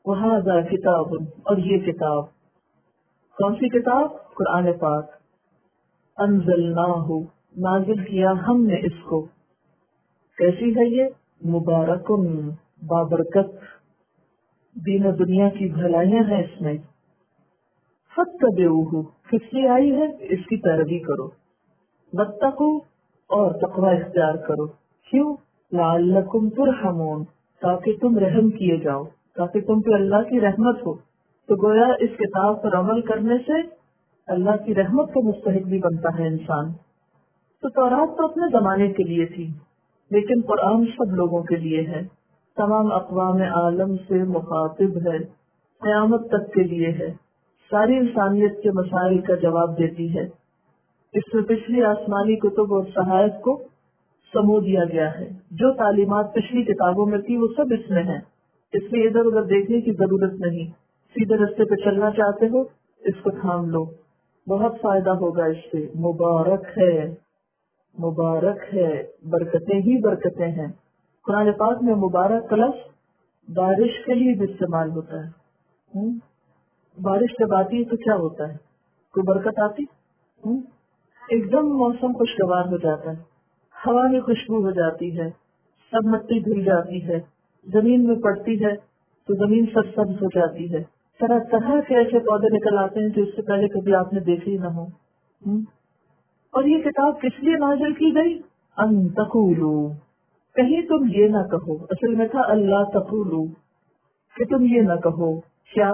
وَهَذَا کتاب، اور یہ کتاب، کون سی کتاب؟ قرآن پاک. انزلناہ، نازل کیا ہم نے اس کو. کیسی ہے یہ؟ مبارکن، بابرکت، دین و دنیا کی بھلائیاں ہیں اس میں. فاتبعوہ، کس لیے آئی ہے؟ اس کی پیروی کرو. واتقوا، اور تقوی اختیار کرو. کیوں؟ لعلکم ترحمون، تاکہ تم رحم کیے جاؤ، تاکہ تم پہ اللہ کی رحمت ہو. تو گویا اس کتاب پر عمل کرنے سے اللہ کی رحمت کا مستحق بھی بنتا ہے انسان. تو تورات تو اپنے زمانے کے لیے تھی، لیکن قرآن سب لوگوں کے لیے ہے، تمام اقوام عالم سے مخاطب ہے، قیامت تک کے لیے ہے، ساری انسانیت کے مسائل کا جواب دیتی ہے. اس میں پچھلی آسمانی کتب اور صحائف کو سمو دیا گیا ہے. جو تعلیمات پچھلی کتابوں میں تھی وہ سب اس میں ہیں، اس لیے ادھر ادھر دیکھنے کی ضرورت نہیں. سیدھے رستے پہ چلنا چاہتے ہو اس کو تھام لو، بہت فائدہ ہوگا اس سے. مبارک ہے، مبارک ہے، برکتیں ہی برکتیں ہیں. قرآن پاک میں مبارک کا لفظ بارش کے لیے بھی استعمال ہوتا ہے. بارش جب آتی ہے تو کیا ہوتا ہے؟ کوئی برکت آتی؟ ایک دم موسم خوشگوار ہو جاتا ہے، ہوا میں خوشبو ہو جاتی ہے، سب مٹی دھل جاتی ہے، زمین میں پڑتی ہے تو زمین سرسبز ہو جاتی ہے. طرح طرح کے ایسے پودے نکل آتے ہیں جو اس سے پہلے کبھی آپ نے دیکھے ہی نہ ہو. اور یہ کتاب کس لیے نازل کی گئی؟ ان تقولو، کہیں تم یہ نہ کہو. اصل میں تھا اللہ تقولو، کہ تم یہ نہ کہو. کیا؟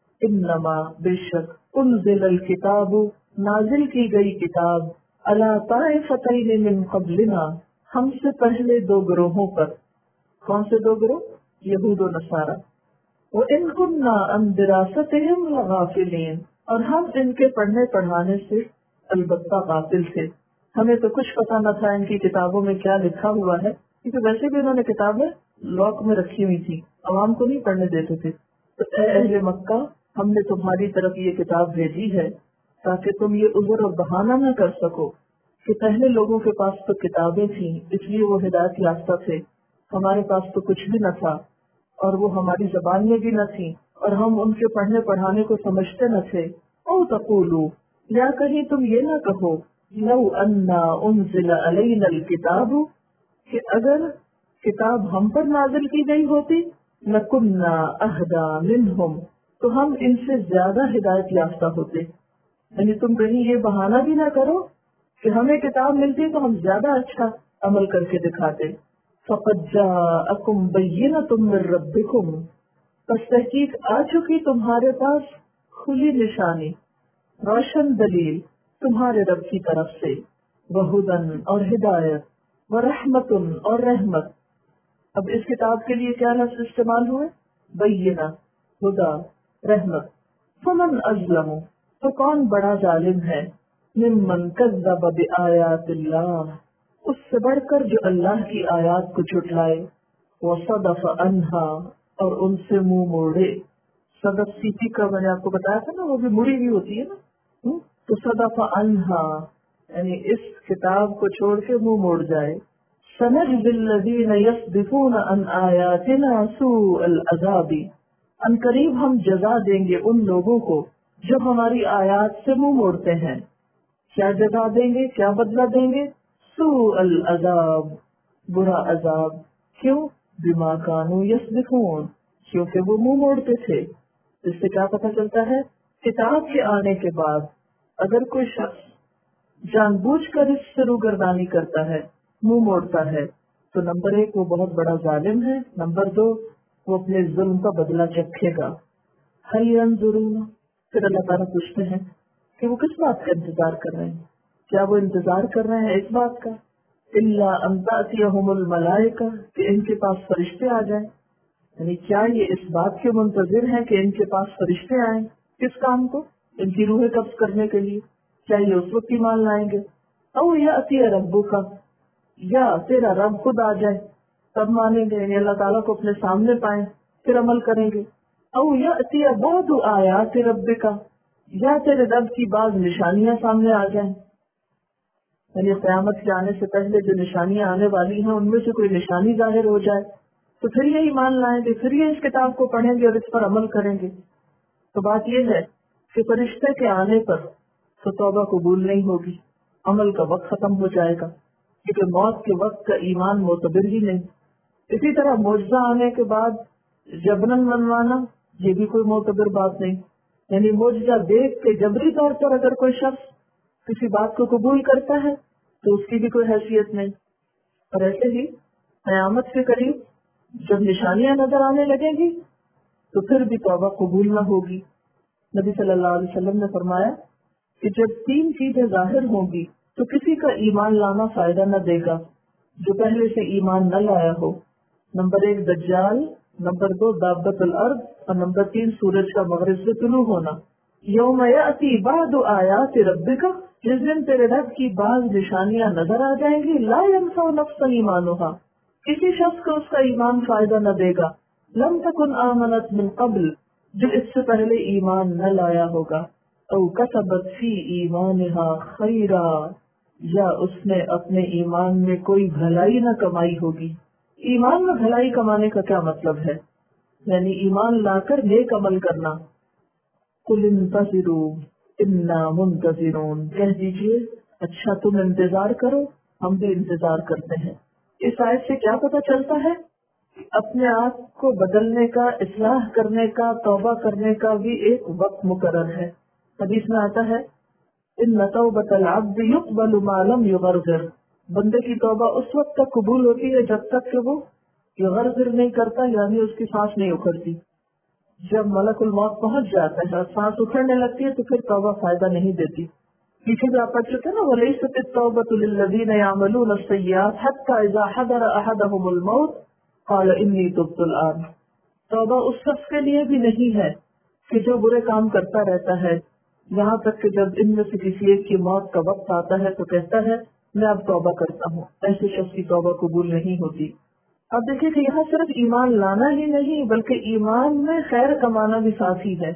انما، بے شک، انزل الکتاب، نازل کی گئی کتاب، علی طائفتین من قبلنا، ہم سے پہلے دو گروہوں پر. کون سے دو گروہ؟ یہود و نصارہ. وَإِن كُنَّا عَن دِرَاسَتِهِمْ لَغَافِلِينَ، اور ہم ان کے پڑھنے پڑھانے سے البتہ غافل تھے. ہمیں تو کچھ پتا نہ تھا ان کی کتابوں میں کیا لکھا ہوا ہے، کیونکہ ویسے بھی انہوں نے کتابیں لاک میں رکھی ہوئی تھی، عوام کو نہیں پڑھنے دیتے تھے. تو اے اہل مکہ، ہم نے تمہاری طرف یہ کتاب بھیجی ہے تاکہ تم یہ عذر اور بہانہ نہ کر سکو کہ پہلے لوگوں کے پاس تو کتابیں تھیں اس لیے وہ ہدایت یافتہ تھے، ہمارے پاس تو کچھ بھی نہ تھا اور وہ ہماری زبان میں بھی نہ تھی اور ہم ان کے پڑھنے پڑھانے کو سمجھتے نہ تھے. او تقولو، یا کہیں تم یہ نہ کہو، لو انا انزل علینا الکتاب، کہ اگر کتاب ہم پر نازل کی گئی ہوتی، لکننا اہدی منہم، تو ہم ان سے زیادہ ہدایت یافتہ ہوتے. یعنی تم کہیں یہ بہانہ بھی نہ کرو کہ ہمیں کتاب ملتی تو ہم زیادہ اچھا عمل کر کے دکھاتے. فقد جاءکم بینۃ من ربکم، پس تحقیق آ چکی تمہارے پاس کھلی نشانی، روشن دلیل تمہارے رب کی طرف سے. وہدن، اور ہدایت، ورحمت، اور رحمت. اب اس کتاب کے لیے کیا لفظ استعمال ہوئے؟ بینہ، ہدا، رحمت. فمن اظلم، تو کون بڑا ظالم ہے، ممن کذب بآیات اللہ، اس سے بڑھ کر جو اللہ کی آیات کو جھٹلائے، وصدف عنہا، اور ان سے منہ موڑے. صدف سیٹی کا میں نے آپ کو بتایا تھا نا، وہ بھی مڑی ہوئی ہوتی ہے نا. تو صدف عنہا یعنی اس کتاب کو چھوڑ کے منہ موڑ جائے. سنجزی الذین یصدفون عن آیاتنا سوء العذاب، ان قریب ہم جزا دیں گے ان لوگوں کو جو ہماری آیات سے منہ موڑتے ہیں. کیا جزا دیں گے، کیا بدلہ دیں گے؟ سوء العذاب، برا عذاب. کیوں؟ بما کانوا یصدفون، کیونکہ وہ منہ موڑتے تھے. اس سے کیا پتہ چلتا ہے؟ کتاب کے آنے کے بعد اگر کوئی شخص جان بوجھ کر اس سے روگردانی کرتا ہے، منہ موڑتا ہے، تو نمبر 1 وہ بہت بڑا ظالم ہے، نمبر 2 وہ اپنے ظلم کا بدلہ چکھے گا. هل ينظرون، پھر اللہ تعالیٰ پوچھتے ہیں کہ وہ کس بات کا انتظار کر رہے ہیں؟ کیا وہ انتظار کر رہے ہیں اس بات کا، الا ان تأتیہم الملائکہ، کہ ان کے پاس فرشتے آ جائیں؟ یعنی کیا یہ اس بات کے منتظر ہیں کہ ان کے پاس فرشتے آئیں؟ کس کام کو؟ ان کی روحیں قبض کرنے کے لیے. کیا یہ اس وقت ایمان لائیں گے؟ او یأتی ربک، یا تیرا رب خود آ جائے تب مانیں گے، یعنی اللہ تعالیٰ کو اپنے سامنے پائیں پھر عمل کریں گے. او یأتی بعض آیات ربک، یا تیرے رب کی بعض نشانیاں سامنے آ جائیں. یعنی قیامت کے آنے سے پہلے جو نشانیاں آنے والی ہیں ان میں سے کوئی نشانی ظاہر ہو جائے تو پھر یہ ایمان لائیں گے، پھر یہ اس کتاب کو پڑھیں گے اور اس پر عمل کریں گے۔ تو بات یہ ہے کہ فرشتے کے آنے پر تو توبہ قبول نہیں ہوگی، عمل کا وقت ختم ہو جائے گا، کیونکہ موت کے وقت کا ایمان معتبر ہی نہیں۔ اسی طرح معجزہ آنے کے بعد جبرن منوانا یہ بھی کوئی معتبر بات نہیں، یعنی معجزہ دیکھ کے جبری طور پر اگر کوئی شخص کسی بات کو قبول کرتا ہے تو اس کی بھی کوئی حیثیت نہیں۔ اور ایسے ہی قیامت کے قریب جب نشانیاں نظر آنے لگیں گی تو پھر بھی توبہ قبول نہ ہوگی۔ نبی صلی اللہ علیہ وسلم نے فرمایا کہ جب 3 چیزیں ظاہر ہوں گی تو کسی کا ایمان لانا فائدہ نہ دے گا جو پہلے سے ایمان نہ لایا ہو۔ نمبر 1 دجال، نمبر 2 دابت الارض، اور نمبر 3 سورج کا مغرب سے طلوع ہونا۔ یوم یأتی بعض آیات ربک، جس دن تیرے رب کی بعض نشانیاں نظر آ جائیں گی، لا ینفع نفسا ایمانھا، کسی شخص کو اس کا ایمان فائدہ نہ دے گا، لم تکن آمنت من قبل، جو اس سے پہلے ایمان نہ لایا ہوگا، او کسبت فی ایمانھا خیرا، یا اس نے اپنے ایمان میں کوئی بھلائی نہ کمائی ہوگی۔ ایمان میں بھلائی کمانے کا کیا مطلب ہے؟ یعنی ایمان لا کر نیک عمل کرنا۔ قل انتظروا انا منتظرون، کہہ دیجئے اچھا تم انتظار کرو، ہم بھی انتظار کرتے ہیں۔ اس آیت سے کیا پتہ چلتا ہے؟ اپنے آپ کو بدلنے کا، اصلاح کرنے کا، توبہ کرنے کا بھی ایک وقت مقرر ہے۔ حدیث میں آتا ہے ان توبۃ العبد یقبل ما لم یغرغر، بندے کی توبہ اس وقت تک قبول ہوتی ہے جب تک کہ وہ یغرغر نہیں کرتا، یعنی اس کی سانس نہیں اکھڑتی۔ جب ملک الموت پہنچ جاتا ہے اور سانس اکھڑنے لگتی ہے تو پھر توبہ فائدہ نہیں دیتی۔ پیچھے بھی آپ پڑھ چکے نا، وَلَيْسَتِ التَّوْبَةُ لِلَّذِينَ يَعْمَلُونَ السَّيِّئَاتِ حَتَّى إِذَا حَضَرَ أَحَدَهُمُ الْمَوْتُ قَالَ إِنِّي تُبْتُ الْآنَ، توبہ اس شخص کے لیے بھی نہیں ہے کہ جو برے کام کرتا رہتا ہے یہاں تک کہ جب ان میں سے کسی ایک کی موت کا وقت آتا ہے تو کہتا ہے میں اب توبہ کرتا ہوں۔ ایسے شخص کی توبہ قبول نہیں ہوتی۔ اب دیکھیے کہ یہاں صرف ایمان لانا ہی نہیں بلکہ ایمان میں خیر کمانا بھی ساتھ ہی ہے۔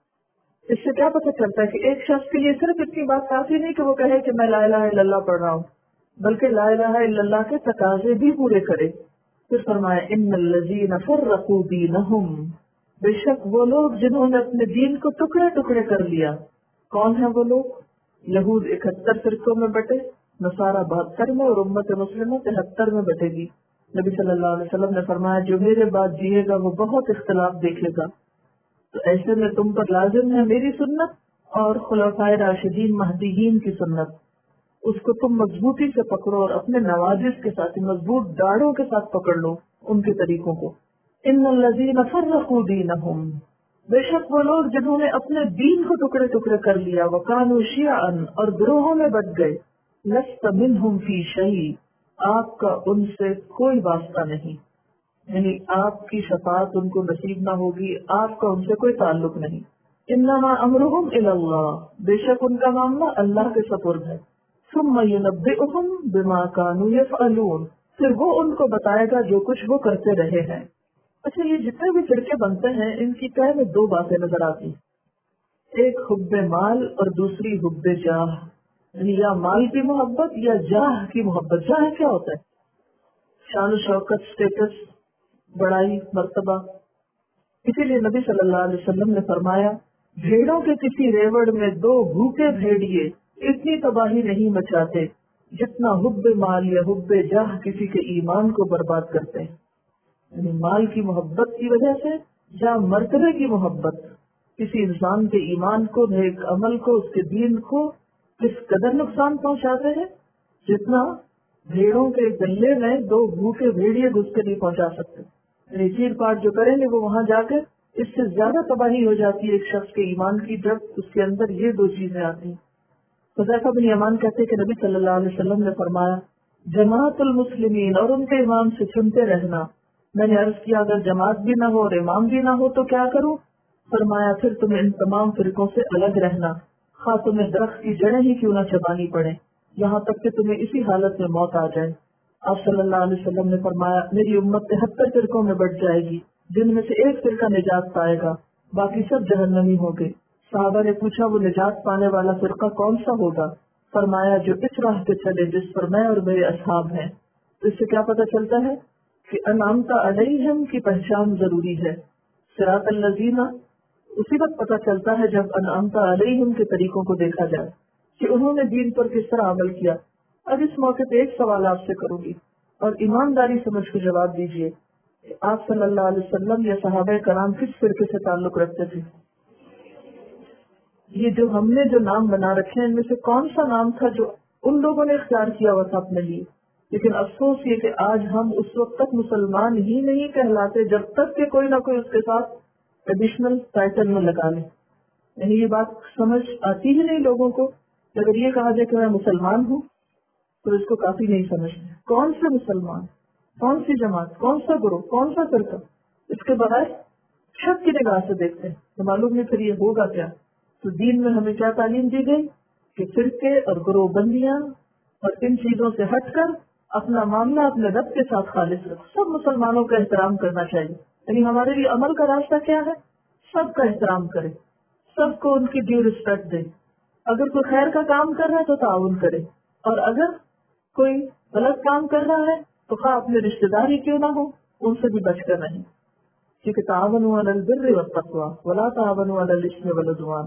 اس سے کیا پتہ چلتا ہے کہ ایک شخص کے لیے صرف اتنی بات کافی نہیں کہ وہ کہے کہ میں لا الہ الا اللہ پڑھ رہا ہوں، بلکہ لا الہ الا اللہ کے تقاضے بھی پورے کرے۔ پھر فرمایا ان الذین فرقوا دینہم، بے شک وہ لوگ جنہوں نے اپنے دین کو ٹکڑے ٹکڑے کر لیا۔ کون ہیں وہ لوگ؟ یہود 71 فرقوں میں بٹے، نصارہ 72 میں، اور امت مسلمہ 73 میں بٹے گی۔ نبی صلی اللہ علیہ وسلم نے فرمایا جو میرے بعد جیے گا وہ بہت اختلاف دیکھے گا، تو ایسے میں تم پر لازم ہے میری سنت اور خلفائے راشدین مہدیین کی سنت، اس کو تم مضبوطی سے پکڑو اور اپنے نواجذ کے ساتھ، مضبوط ڈاڑوں کے ساتھ پکڑ لو ان کے طریقوں کو۔ ان الذین فرقوا دینہم، بے شک وہ لوگ جنہوں نے اپنے دین کو ٹکڑے ٹکڑے کر لیا، وکانوا شیعا، اور گروہوں میں بٹ گئے، لست منہم فی شیء، آپ کا ان سے کوئی واسطہ نہیں، یعنی آپ کی شفاعت ان کو نصیب نہ ہوگی، آپ کا ان سے کوئی تعلق نہیں۔ انما امرہم الی اللہ، بے شک ان کا معاملہ اللہ کے سپرد ہے۔ ثم ینبئہم بما کانوا یفعلون، پھر وہ ان کو بتائے گا جو کچھ وہ کرتے رہے ہیں۔ اچھا، یہ جتنے بھی فرقے بنتے ہیں ان کی طے میں 2 باتیں نظر آتی، ایک حب مال اور دوسری حب جاہ، یعنی یا مال کی محبت یا جاہ کی محبت۔ جاہ کیا ہوتا ہے؟ شان و شوکت، اسٹیٹس، بڑائی، مرتبہ۔ اسی لیے نبی صلی اللہ علیہ وسلم نے فرمایا بھیڑوں کے کسی ریوڑ میں 2 بھوکے بھیڑیے اتنی تباہی نہیں مچاتے جتنا حب مال یا حب جاہ کسی کے ایمان کو برباد کرتے ہیں۔ یعنی مال کی محبت کی وجہ سے یا مرتبے کی محبت کسی انسان کے ایمان کو، نیک عمل کو، اس کے دین کو کس قدر نقصان پہنچاتے ہیں جتنا بھیڑوں کے گلے میں 2 بھوکے بھیڑیے گھس کے نہیں پہنچا سکتے۔ یعنی چیر پاٹ جو کریں گے وہ وہاں جا کے اس سے زیادہ تباہی ہو جاتی ہے ایک شخص کے ایمان کی جب اس کے اندر یہ 2 چیزیں آتی ہیں۔ حذیفہ بن یمان کہتے کہ نبی صلی اللہ علیہ وسلم نے فرمایا جماعت المسلمین، اور ان کے امام سے سنتے رہنا۔ میں نے عرض کیا اگر جماعت بھی نہ ہو اور امام بھی نہ ہو تو کیا کروں؟ فرمایا پھر تمہیں ان تمام فرقوں سے الگ رہنا، خواہ تمہیں درخت کی جڑیں ہی کیوں نہ چبانی پڑے، یہاں تک کہ تمہیں اسی حالت میں موت آ جائے۔ آپ صلی اللہ علیہ وسلم نے فرمایا میری امت 73 فرقوں میں بٹ جائے گی، جن میں سے ایک فرقہ نجات پائے گا، باقی سب جہنمی ہوں گے۔ صحابہ نے پوچھا وہ نجات پانے والا فرقہ کون سا ہوگا؟ فرمایا جو اس راہ پہ چلے جس پر میں اور میرے اصحاب ہیں۔ اس سے کیا پتہ چلتا ہے کہ انعمت علیہم کی پہچان ضروری ہے. صراط الذین اسی وقت پتہ چلتا ہے جب انعمت علیہم کے طریقوں کو دیکھا جائے کہ انہوں نے دین پر کس طرح عمل کیا. اب اس موقع پہ ایک سوال آپ سے کروں گی اور ایمانداری سمجھ کے جواب دیجیے. آپ صلی اللہ علیہ وسلم یا صحابہ کرام کس فرقے سے تعلق رکھتے تھے؟ یہ جو ہم نے جو نام بنا رکھے ہیں ان میں سے کون سا نام تھا جو ان لوگوں نے اختیار کیا ہوا تھا اپنے لیے؟ لیکن افسوس یہ کہ آج ہم اس وقت تک مسلمان ہی نہیں کہلاتے جب تک کہ کوئی نہ کوئی اس کے ساتھ ایڈیشنل ٹائٹل نہ لگا لے. یعنی یہ بات سمجھ آتی ہی نہیں لوگوں کو. اگر یہ کہا جائے کہ میں مسلمان ہوں تو اس کو کافی نہیں سمجھتے. کون سے مسلمان، کون سی جماعت، کون سا گروہ، کون سا فرقہ، اس کے بغیر شک کی نگاہ سے دیکھتے ہیں تو معلوم نہیں پھر یہ ہوگا کیا. تو دین میں ہمیں کیا تعلیم دی گئی کہ فرقے اور گروہ بندیاں اور ان چیزوں سے ہٹ کر اپنا معاملہ اپنے رب کے ساتھ خالص رکھو. سب مسلمانوں کا احترام کرنا چاہیے. یعنی ہمارے لیے عمل کا راستہ کیا ہے؟ سب کا احترام کرے، سب کو ان کی ڈیو رسپیکٹ دے. اگر کوئی خیر کا کام کر رہا ہے تو تعاون کرے، اور اگر کوئی غلط کام کر رہا ہے تو خواہ اپنے رشتے دار ہی کیوں نہ ہو ان سے بھی بچ کر رہیں. کیونکہ تعاونوا علی البر والتقوی ولا تعاونوا علی الاثم والعدوان.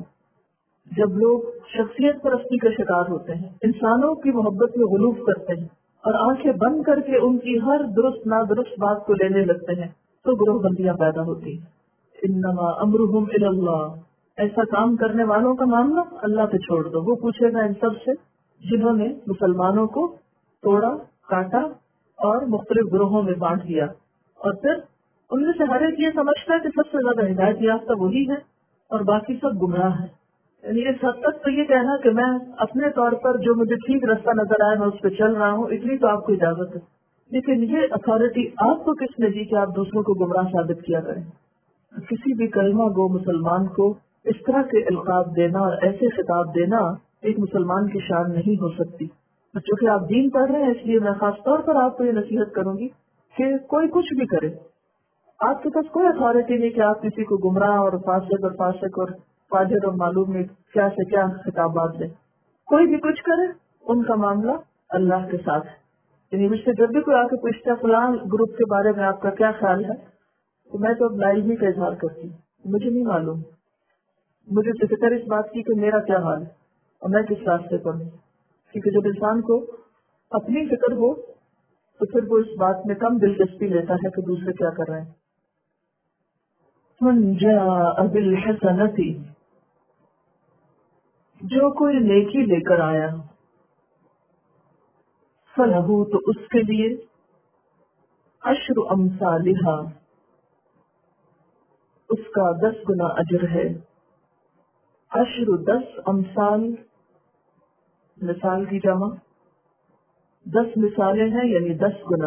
جب لوگ شخصیت پرستی کا شکار ہوتے ہیں، انسانوں کی محبت میں غلوف کرتے ہیں اور آنکھیں بند کر کے ان کی ہر درست نادرست بات کو لینے لگتے ہیں تو گروہ بندیاں پیدا ہوتی ہیں. انما امرہم الی اللہ. ایسا کام کرنے والوں کا معاملہ اللہ پہ چھوڑ دو. وہ پوچھے گا ان سب سے جنہوں نے مسلمانوں کو توڑا، کاٹا اور مختلف گروہوں میں بانٹ دیا، اور پھر ان میں سے ہر ایک یہ سمجھتا ہے کہ سب سے زیادہ ہدایت یافتہ وہی ہے اور باقی سب گمراہ ہیں. یعنی اس حد تک تو یہ کہنا کہ میں اپنے طور پر جو مجھے ٹھیک راستہ نظر آیا میں اس پہ چل رہا ہوں، اتنی تو آپ کو اجازت ہے. لیکن یہ اتھارٹی آپ کو کس نے دی کہ آپ دوسروں کو گمراہ ثابت کیا کریں؟ کسی بھی کلمہ گو مسلمان کو اس طرح کے القاب دینا اور ایسے خطاب دینا ایک مسلمان کی شان نہیں ہو سکتی. چونکہ آپ دین پڑھ رہے ہیں اس لیے میں خاص طور پر آپ کو یہ نصیحت کروں گی کہ کوئی کچھ بھی کرے، آپ کے پاس کوئی اتھارٹی نہیں کہ آپ کسی کو گمراہ اور فاسق اور فاجر اور معلوم میں کیا سے کیا خطابات دیں. کوئی بھی کچھ کرے ان کا معاملہ اللہ کے ساتھ ہے. یعنی مجھ سے جب بھی کوئی آ کے پوچھتا ہے فلاں گروپ کے بارے میں آپ کا کیا خیال ہے تو میں تو لائلمی کا اظہار کرتی ہوں. مجھے نہیں معلوم، مجھے تو فکر اس بات کی کہ میرا کیا حال ہے اور میں کس راستے پر ہوں. کیونکہ جب انسان کو اپنی فکر ہو تو پھر وہ اس بات میں کم دلچسپی لیتا ہے کہ دوسرے کیا کر رہے ہیں. من جاء بالحسنۃ. جو کوئی نیکی لے کر آیا، فلہ تو اس کے لیے عشر امثالہا، اس کا 10 گنا اجر ہے. عشر 10 امثال، مثال کی جمع 10 مثالیں ہیں یعنی 10 گنا.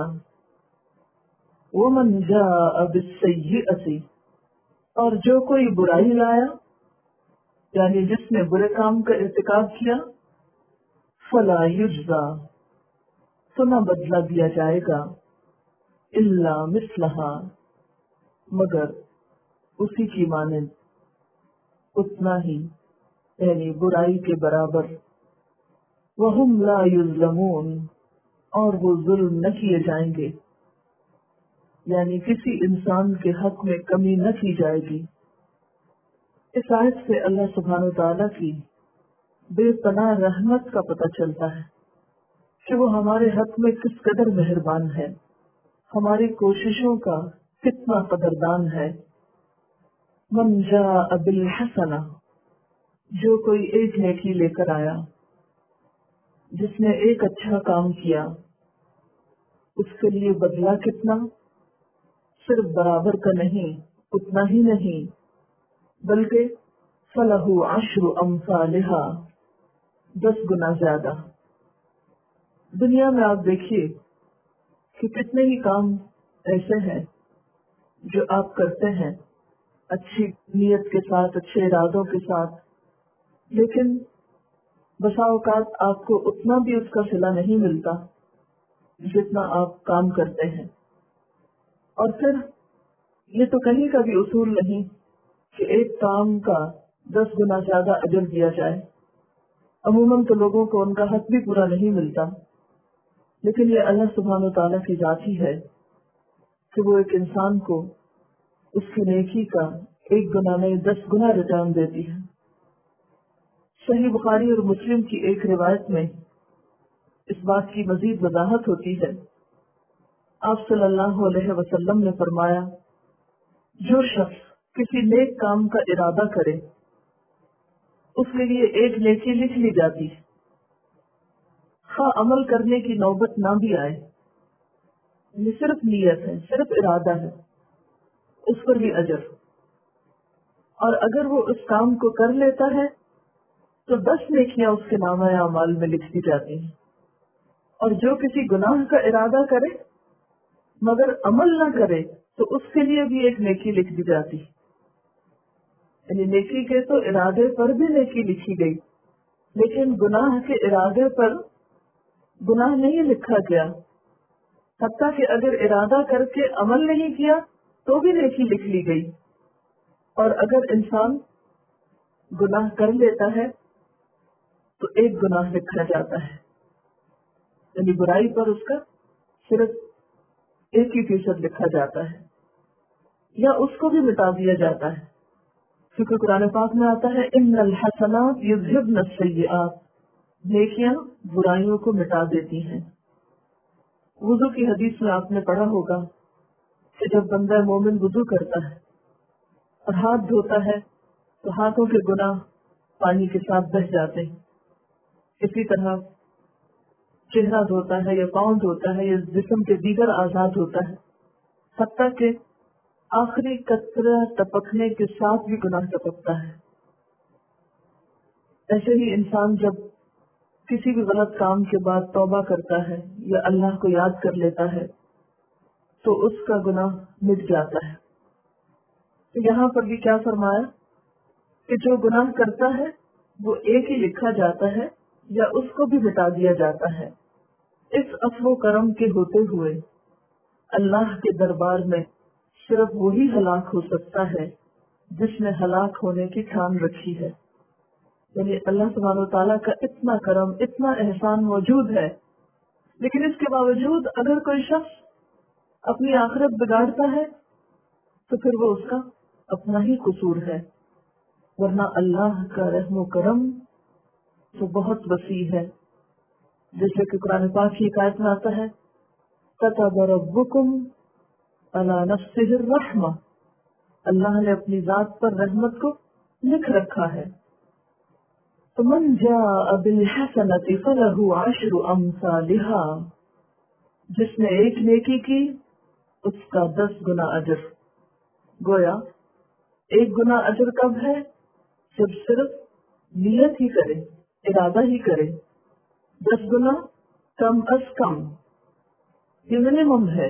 ومن جاء بالسیئۃ. اور جو کوئی برائی لایا یعنی جس نے برے کام کا ارتکاب کیا، فلا یجزا، تو نہ بدلہ دیا جائے گا، الا مثلہا، مگر اسی کی مانند، اتنا ہی یعنی برائی کے برابر. وہم لا یظلمون، اور وہ ظلم نہ کیے جائیں گے، یعنی کسی انسان کے حق میں کمی نہ کی جائے گی. اس آیت سے اللہ سبحانہ وتعالیٰ کی بے پناہ رحمت کا پتہ چلتا ہے کہ وہ ہمارے حق میں کس قدر مہربان ہے، ہماری کوششوں کا کتنا قدردان ہے. من جاء بالحسنہ، جو کوئی ایک نیکی لے کر آیا، جس نے ایک اچھا کام کیا، اس کے لیے بدلہ کتنا؟ صرف برابر کا نہیں، اتنا ہی نہیں، بلکہ فلہ عشر امثالہا، 10 گنا زیادہ. دنیا میں آپ دیکھیے کہ کتنے ہی کام ایسے ہیں جو آپ کرتے ہیں اچھی نیت کے ساتھ، اچھے ارادوں کے ساتھ، لیکن بسا اوقات آپ کو اتنا بھی اس کا صلہ نہیں ملتا جتنا آپ کام کرتے ہیں. اور پھر یہ تو کہیں کا بھی اصول نہیں کہ ایک کام کا 10 گنا زیادہ اجر دیا جائے. عموماً تو لوگوں کو ان کا حق بھی پورا نہیں ملتا، لیکن یہ اللہ سبحانہ و تعالیٰ کی ذات ہی ہے کہ وہ ایک انسان کو اس کی نیکی کا 1 گناہ نہیں 10 گنا ریٹرن دیتی ہے۔ صحیح بخاری اور مسلم کی ایک روایت میں اس بات کی مزید وضاحت ہوتی ہے۔ آپ صلی اللہ علیہ وسلم نے فرمایا، جو شخص کسی نیک کام کا ارادہ کرے اس کے لیے ایک نیکی لکھ لی جاتی ہے، خواہ عمل کرنے کی نوبت نہ بھی آئے، یہ صرف نیت ہے، صرف ارادہ ہے، اس پر بھی اجر۔ اور اگر وہ اس کام کو کر لیتا ہے تو 10 نیکیاں اس کے نامہ اعمال میں لکھ دی جاتی ہیں۔ اور جو کسی گناہ کا ارادہ کرے مگر عمل نہ کرے تو اس کے لیے بھی ایک نیکی لکھ دی جاتی، یعنی نیکی کے تو ارادے پر بھی نیکی لکھی گئی، لیکن گناہ کے ارادے پر گناہ نہیں لکھا گیا، حتیٰ کہ اگر ارادہ کر کے عمل نہیں کیا تو بھی نیکی لکھ لی گئی۔ اور اگر انسان گناہ کر لیتا ہے تو 1 گناہ لکھا جاتا ہے، یعنی برائی پر اس کا صرف 1% لکھا جاتا ہے، یا اس کو بھی مٹا دیا جاتا ہے، کیونکہ قرآن پاک میں آتا ہے ان الحسنات یذہبن السیئات، نیکیاں برائیوں کو مٹا دیتی ہیں۔ وضو کی حدیث میں آپ نے پڑھا ہوگا کہ جب بندہ مومن وضو کرتا ہے اور ہاتھ دھوتا ہے تو ہاتھوں کے گناہ پانی کے ساتھ بہہ جاتے ہیں۔ اسی طرح چہرہ دھوتا ہے یا پاؤں دھوتا ہے یا جسم کے دیگر اعضاء دھوتا ہے، حتیٰ کہ آخری قطرہ ٹپکنے کے ساتھ بھی گناہ ٹپکتا ہے۔ ایسے ہی انسان جب کسی بھی غلط کام کے بعد توبہ کرتا ہے یا اللہ کو یاد کر لیتا ہے تو اس کا گناہ مٹ جاتا ہے۔ تو یہاں پر بھی کیا فرمایا کہ جو گناہ کرتا ہے وہ ایک ہی لکھا جاتا ہے یا اس کو بھی مٹا دیا جاتا ہے۔ اس عفو و کرم کے ہوتے ہوئے اللہ کے دربار میں صرف وہی ہلاک ہو سکتا ہے جس نے ہلاک ہونے کی ٹھان رکھی ہے۔ یعنی اللہ سبحانہ و تعالیٰ کا اتنا کرم، اتنا احسان موجود ہے، لیکن اس کے باوجود اگر کوئی شخص اپنی آخرت بگاڑتا ہے تو پھر وہ اس کا اپنا ہی قصور ہے، ورنہ اللہ کا رحم و کرم تو بہت وسیع ہے۔ جیسے کہ قرآن پاک کی آیت میں آتا ہے كَتَبَ رَبُّكُمْ عَلَى نَفْسِهِ الرَّحْمَةَ، اللہ نے اپنی ذات پر رحمت کو لکھ رکھا ہے۔ فَمَنْ جَاءَ بِالْحَسَنَةِ فَلَهُ عَشْرُ أَمْثَالِهَا، جس نے ایک نیکی کی اس کا 10 گنا اجر۔ گویا 1 گنا اجر کب ہے؟ جب صرف نیت ہی کرے، ارادہ ہی کرے۔ 10 گنا کم از کم، یہ منیمم ہے،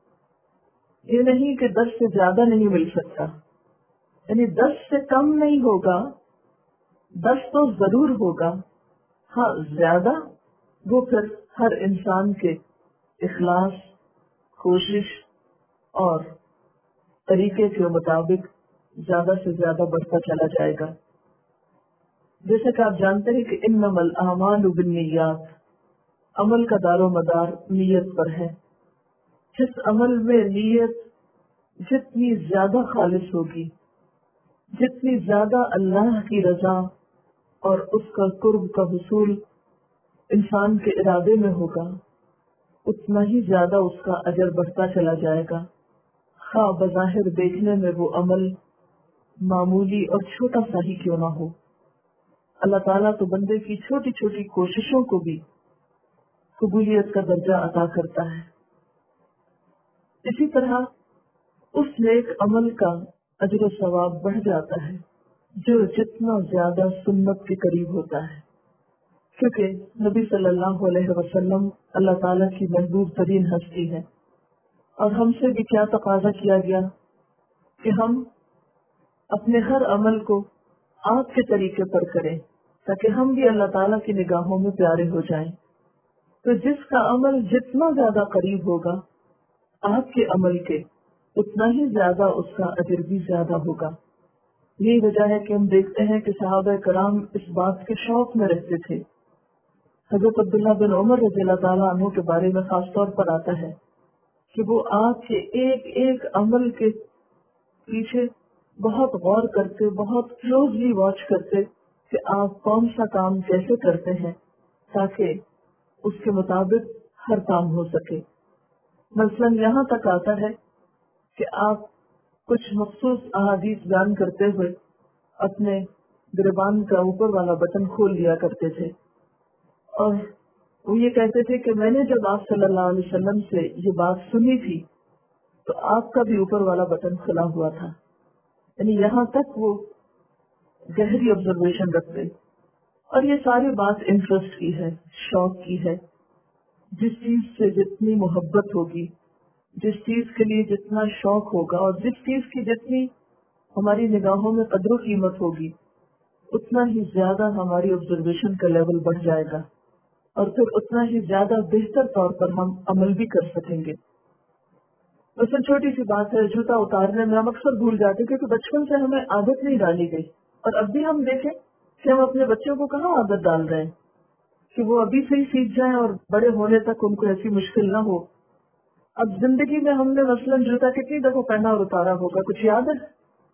یہ نہیں کہ 10 سے زیادہ نہیں مل سکتا، یعنی 10 سے کم نہیں ہوگا، 10 تو ضرور ہوگا۔ ہاں زیادہ وہ پھر ہر انسان کے اخلاص، کوشش اور طریقے کے مطابق زیادہ سے زیادہ بڑھتا چلا جائے گا۔ جیسے کہ آپ جانتے ہیں کہ انما الاعمال بالنیات، عمل کا دار و مدار نیت پر ہے۔ جس عمل میں نیت جتنی زیادہ خالص ہوگی، جتنی زیادہ اللہ کی رضا اور اس کا قرب کا حصول انسان کے ارادے میں ہوگا، اتنا ہی زیادہ اس کا اجر بڑھتا چلا جائے گا، خواہ بظاہر دیکھنے میں وہ عمل معمولی اور چھوٹا سا ہی کیوں نہ ہو۔ اللہ تعالیٰ تو بندے کی چھوٹی چھوٹی کوششوں کو بھی قبولیت کا درجہ عطا کرتا ہے۔ اسی طرح اس نیک عمل کا اجر و ثواب بڑھ جاتا ہے جو جتنا زیادہ سنت کے قریب ہوتا ہے، کیونکہ نبی صلی اللہ علیہ وسلم اللہ تعالیٰ کی محبوب ترین ہستی ہے، اور ہم سے بھی کیا تقاضا کیا گیا کہ ہم اپنے ہر عمل کو آپ کے طریقے پر کریں تاکہ ہم بھی اللہ تعالیٰ کی نگاہوں میں پیارے ہو جائیں۔ تو جس کا عمل جتنا زیادہ قریب ہوگا آپ کے عمل کے، اتنا ہی زیادہ اس کا اجر بھی زیادہ ہوگا۔ یہی وجہ ہے کہ ہم دیکھتے ہیں کہ صحابہ کرام اس بات کے شوق میں رہتے تھے۔ حضرت عبداللہ بن عمر رضی اللہ تعالیٰ عنہ کے بارے میں خاص طور پر آتا ہے کہ وہ آپ کے ایک ایک عمل کے پیچھے بہت غور کرتے، بہت کلوزلی واچ کرتے کہ آپ کون سا کام کیسے کرتے ہیں تاکہ اس کے مطابق ہر کام ہو سکے. مثلاً یہاں تک آتا ہے کہ آپ کچھ مخصوص احادیث بیان کرتے ہوئے اپنے گریبان کا اوپر والا بٹن کھول لیا کرتے تھے، اور وہ یہ کہتے تھے کہ میں نے جب آپ صلی اللہ علیہ وسلم سے یہ بات سنی تھی تو آپ کا بھی اوپر والا بٹن کھلا ہوا تھا. یعنی یہاں تک وہ گہری آبزرویشن رکھتے. اور یہ ساری بات انٹرسٹ کی ہے، شوق کی ہے. جس چیز سے جتنی محبت ہوگی، جس چیز کے لیے جتنا شوق ہوگا، اور جس چیز کی جتنی ہماری نگاہوں میں قدر و قیمت ہوگی، اتنا ہی زیادہ ہماری آبزرویشن کا لیول بڑھ جائے گا، اور پھر اتنا ہی زیادہ بہتر طور پر ہم عمل بھی کر سکیں گے. مثلا چھوٹی سی بات ہے، جوتا اتارنے میں ہم اکثر بھول جاتے کیونکہ بچپن سے ہمیں عادت نہیں ڈالی گئی. اور اب بھی ہم دیکھیں کہ ہم اپنے بچوں کو کہاں عادت ڈال رہے ہیں کہ وہ ابھی سے ہی سیکھ جائیں اور بڑے ہونے تک ان کو ایسی مشکل نہ ہو. اب زندگی میں ہم نے مثلاً جوتا کتنی دفعہ پہنا اور اتارا ہوگا، کچھ یاد ہے؟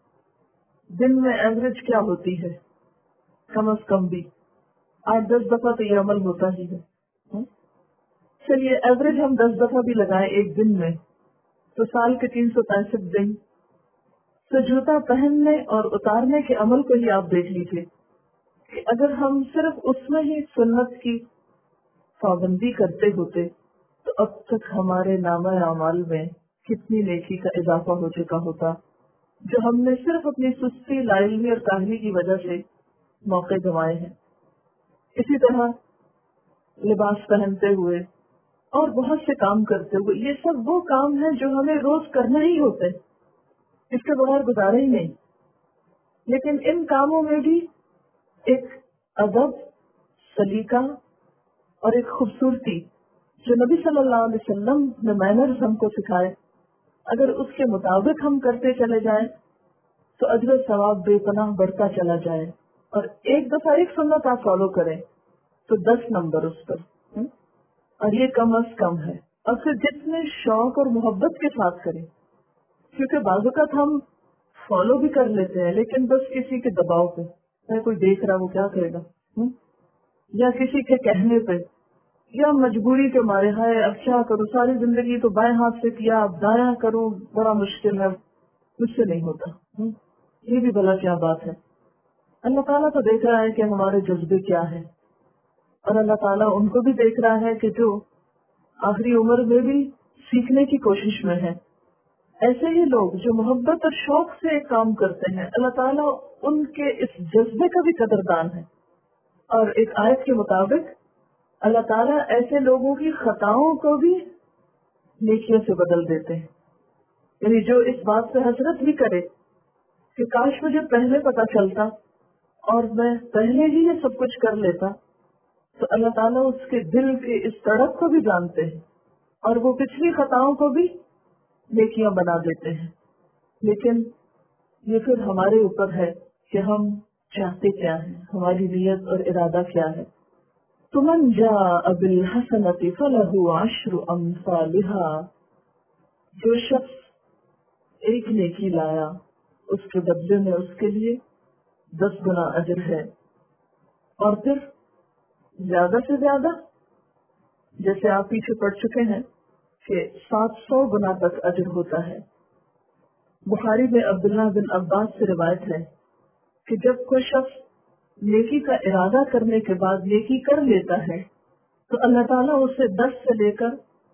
دن میں ایوریج کیا ہوتی ہے؟ کم از کم بھی 8-10 دفعہ تو یہ عمل ہوتا ہی ہے. چلیے ایوریج ہم 10 دفعہ بھی لگائیں ایک دن میں تو سال کے 365 دن. تو جوتا پہننے اور اتارنے کے عمل کو ہی آپ دیکھ لیجیے کہ اگر ہم صرف اس میں ہی سنت کی پابندی کرتے ہوتے تو اب تک ہمارے نامہ اعمال میں کتنی نیکی کا اضافہ ہو چکا ہوتا، جو ہم نے صرف اپنی سستی، لا علمی اور کاہلی کی وجہ سے موقع گنوائے ہیں. اسی طرح لباس پہنتے ہوئے اور بہت سے کام کرتے ہوئے، یہ سب وہ کام ہیں جو ہمیں روز کرنا ہی ہوتے، اس کے بغیر گزارا ہی نہیں. لیکن ان کاموں میں بھی ایک ادب، سلیقہ اور ایک خوبصورتی جو نبی صلی اللہ علیہ وسلم نے مینرز ہم کو سکھائے، اگر اس کے مطابق ہم کرتے چلے جائیں تو اجر و ثواب بے پناہ بڑھتا چلا جائے. اور ایک دفعہ ایک سنت آپ فالو کریں تو 10 نمبر اس پر، اور یہ کم از کم ہے. اور پھر جتنے شوق اور محبت کے ساتھ کریں، کیونکہ بعض اوقات ہم فالو بھی کر لیتے ہیں لیکن بس کسی کے دباؤ پہ، کوئی دیکھ رہا وہ کیا کرے گا، یا کسی کے کہنے پہ، یا مجبوری کے مارے، ہے اب کیا کروں، ساری زندگی تو بائیں ہاتھ سے کیا، اب دایاں کروں، بڑا مشکل ہے، مجھ سے نہیں ہوتا. یہ بھی بھلا کیا بات ہے. اللہ تعالیٰ تو دیکھ رہا ہے کہ ہمارے جذبے کیا ہے، اور اللہ تعالیٰ ان کو بھی دیکھ رہا ہے کہ جو آخری عمر میں بھی سیکھنے کی کوشش میں ہے. ایسے ہی لوگ جو محبت اور شوق سے ایک کام کرتے ہیں، اللہ تعالیٰ ان کے اس جذبے کا بھی قدردان ہے. اور ایک آیت کے مطابق اللہ تعالیٰ ایسے لوگوں کی خطاؤں کو بھی نیکیوں سے بدل دیتے ہیں. یعنی جو اس بات سے حسرت بھی کرے کہ کاش مجھے پہلے پتا چلتا اور میں پہلے ہی یہ سب کچھ کر لیتا، تو اللہ تعالیٰ اس کے دل کے اس تڑپ کو بھی جانتے ہیں اور وہ پچھلی خطاؤں کو بھی نیکیاں بنا دیتے ہیں. لیکن یہ پھر ہمارے اوپر ہے کہ ہم چاہتے کیا ہیں، ہماری نیت اور ارادہ کیا ہے. تمن جاء بالحسنۃ فلہ عشر امثالها، جو شخص ایک نیکی لایا اس کے بدلے میں اس کے لیے 10 گنا اجر ہے. اور پھر زیادہ سے زیادہ، جیسے آپ پیچھے پڑھ چکے ہیں کہ 700 گنا تک اجر ہوتا ہے. بخاری میں عبداللہ بن عباس سے روایت ہے کہ جب کوئی شخص نیکی کا ارادہ کرنے کے بعد نیکی کر لیتا ہے تو اللہ تعالیٰ اسے 10 سے لے کر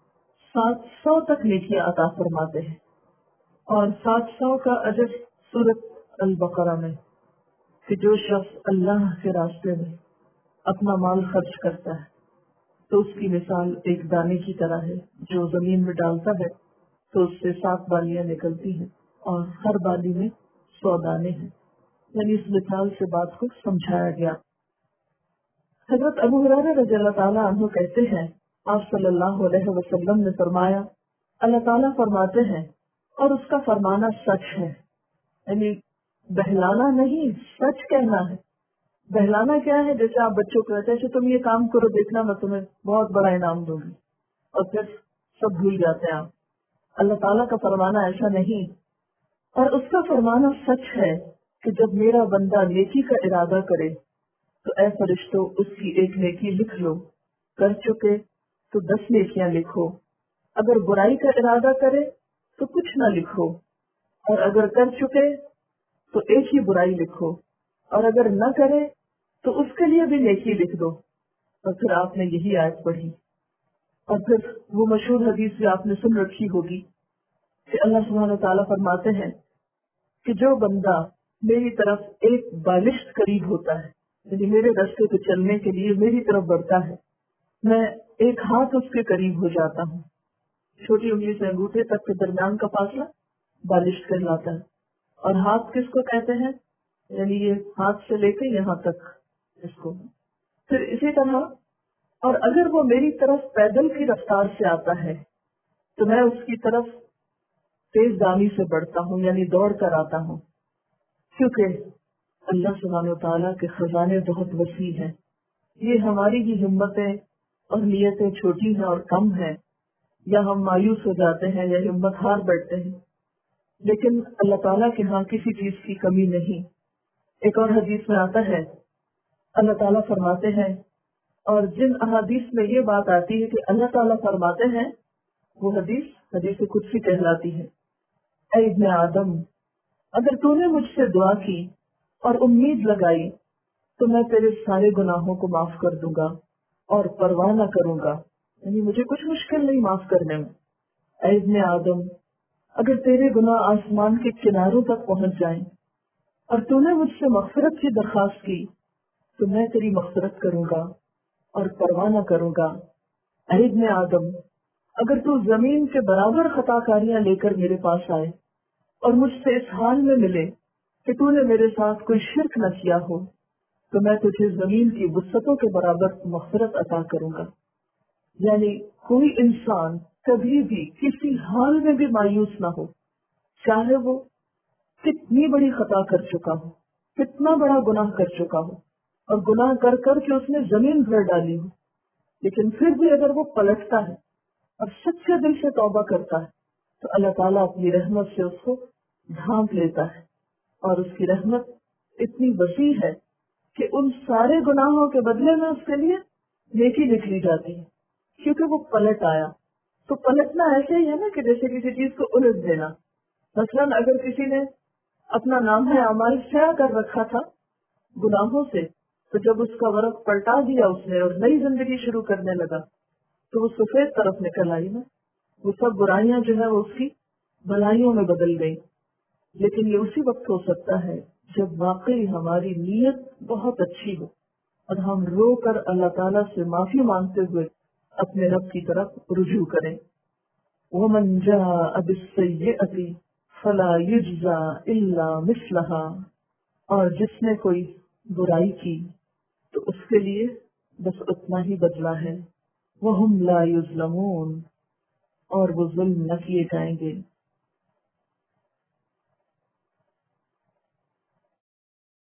700 تک نیکیاں عطا فرماتے ہیں. اور 700 کا اجر سورۃ البقرہ میں کہ جو شخص اللہ کے راستے میں اپنا مال خرچ کرتا ہے تو اس کی مثال ایک دانے کی طرح ہے، جو زمین میں ڈالتا ہے تو اس سے 7 بالیاں نکلتی ہیں اور ہر بالی میں 100 دانے ہیں. یعنی اس مثال سے بات کو سمجھایا گیا. حضرت ابو ہریرہ رضی اللہ تعالیٰ عنہ کہتے ہیں آپ صلی اللہ علیہ وسلم نے فرمایا، اللہ تعالیٰ فرماتے ہیں اور اس کا فرمانا سچ ہے. یعنی بہلانا نہیں، سچ کہنا ہے. بہلانا کیا ہے؟ جیسے آپ بچوں کو کہتے ہیں تم یہ کام کرو، دیکھنا میں تمہیں بہت بڑا انعام دوں گی، اور پھر سب بھول جاتے ہیں آپ. اللہ تعالیٰ کا فرمانا ایسا نہیں، اور اس کا فرمانا سچ ہے کہ جب میرا بندہ نیکی کا ارادہ کرے تو اے فرشتوں اس کی ایک نیکی لکھ لو، کر چکے تو 10 نیکیاں لکھو، اگر برائی کا ارادہ کرے تو کچھ نہ لکھو، اور اگر کر چکے تو ایک ہی برائی لکھو، اور اگر نہ کرے تو اس کے لیے بھی نیکی لکھ دو۔ اور پھر آپ نے یہی آیت پڑھی، اور پھر وہ مشہور حدیث بھی آپ نے سن رکھی ہوگی کہ اللہ سبحانہ تعالیٰ فرماتے ہیں کہ جو بندہ میری طرف ایک بالشت قریب ہوتا ہے، یعنی میرے راستے پہ چلنے کے لیے میری طرف بڑھتا ہے، میں ایک ہاتھ اس کے قریب ہو جاتا ہوں۔ چھوٹی انگلی سے انگوٹھے تک کے درمیان کا فاصلہ بالشت کہلاتا ہے، اور ہاتھ کس کو کہتے ہیں؟ یعنی یہ ہاتھ سے لے کے یہاں تک اس کو۔ پھر اسی طرح اور اگر وہ میری طرف پیدل کی رفتار سے آتا ہے تو میں اس کی طرف تیز دانی سے بڑھتا ہوں، یعنی دوڑ کر آتا ہوں، کیونکہ اللہ سبحانہ و تعالیٰ کے خزانے بہت وسیع ہیں۔ یہ ہماری ہی ہمتیں اور نیتیں چھوٹی ہیں اور کم ہیں، یا ہم مایوس ہو جاتے ہیں یا ہمت ہار بیٹھتے ہیں، لیکن اللہ تعالیٰ کے ہاں کسی چیز کی کمی نہیں۔ ایک اور حدیث میں آتا ہے، اللہ تعالیٰ فرماتے ہیں، اور جن احادیث میں یہ بات آتی ہے کہ اللہ تعالیٰ فرماتے ہیں، وہ حدیث قدسی کہلاتی ہے۔ اے ابن آدم، اگر تو نے مجھ سے دعا کی اور امید لگائی تو میں تیرے سارے گناہوں کو معاف کر دوں گا اور پرواہ نہ کروں گا، یعنی مجھے کچھ مشکل نہیں معاف کرنے میں۔ اے ابن آدم، اگر تیرے گناہ آسمان کے کناروں تک پہنچ جائیں اور تو نے مجھ سے مغفرت کی درخواست کی تو میں تیری مغفرت کروں گا اور پرواہ نہ کروں گا۔ اے ابن آدم، اگر تو زمین کے برابر خطا کاریاں لے کر میرے پاس آئے اور مجھ سے اس حال میں ملے کہ تو نے میرے ساتھ کوئی شرک نہ کیا ہو تو میں تجھے زمین کی وسعتوں کے برابر مغفرت عطا کروں گا۔ یعنی کوئی انسان کبھی بھی کسی حال میں بھی مایوس نہ ہو، چاہے وہ کتنی بڑی خطا کر چکا ہو، کتنا بڑا گناہ کر چکا ہو، اور گناہ کر کر کے اس نے زمین بھر ڈالی ہو، لیکن پھر بھی اگر وہ پلٹتا ہے اور سچے دل سے توبہ کرتا ہے تو اللہ تعالیٰ اپنی رحمت سے اس کو ڈھانپ لیتا ہے، اور اس کی رحمت اتنی وسیع ہے کہ ان سارے گناہوں کے بدلے میں اس کے لیے نیکی لکھ لی جاتی ہے، کیونکہ وہ پلٹ آیا۔ تو پلٹنا ایسے ہی ہے نا کہ جیسے کسی چیز کو الٹ دینا۔ مثلاً اگر کسی نے اپنا نام ہے اعمال سیاہ کر رکھا تھا گناہوں سے، تو جب اس کا ورق پلٹا دیا اس نے اور نئی زندگی شروع کرنے لگا تو وہ سفید طرف نکل آئی نا، وہ سب برائیاں جو ہے وہ اس کی بھلائیوں میں بدل گئی۔ لیکن یہ اسی وقت ہو سکتا ہے جب واقعی ہماری نیت بہت اچھی ہو اور ہم رو کر اللہ تعالیٰ سے معافی مانگتے ہوئے اپنے رب کی طرف رجوع کریں۔ وَمَنْ جَاءَ بِالسَّيِّئَةِ فَلَا يُجْزَى إِلَّا مِثْلَهَا، اور جس نے کوئی برائی کی تو اس کے لیے بس اتنا ہی بدلہ ہے۔ وَهُمْ لَا يُظْلَمُونَ، اور وہ ظلم نہ کیے جائیں گے۔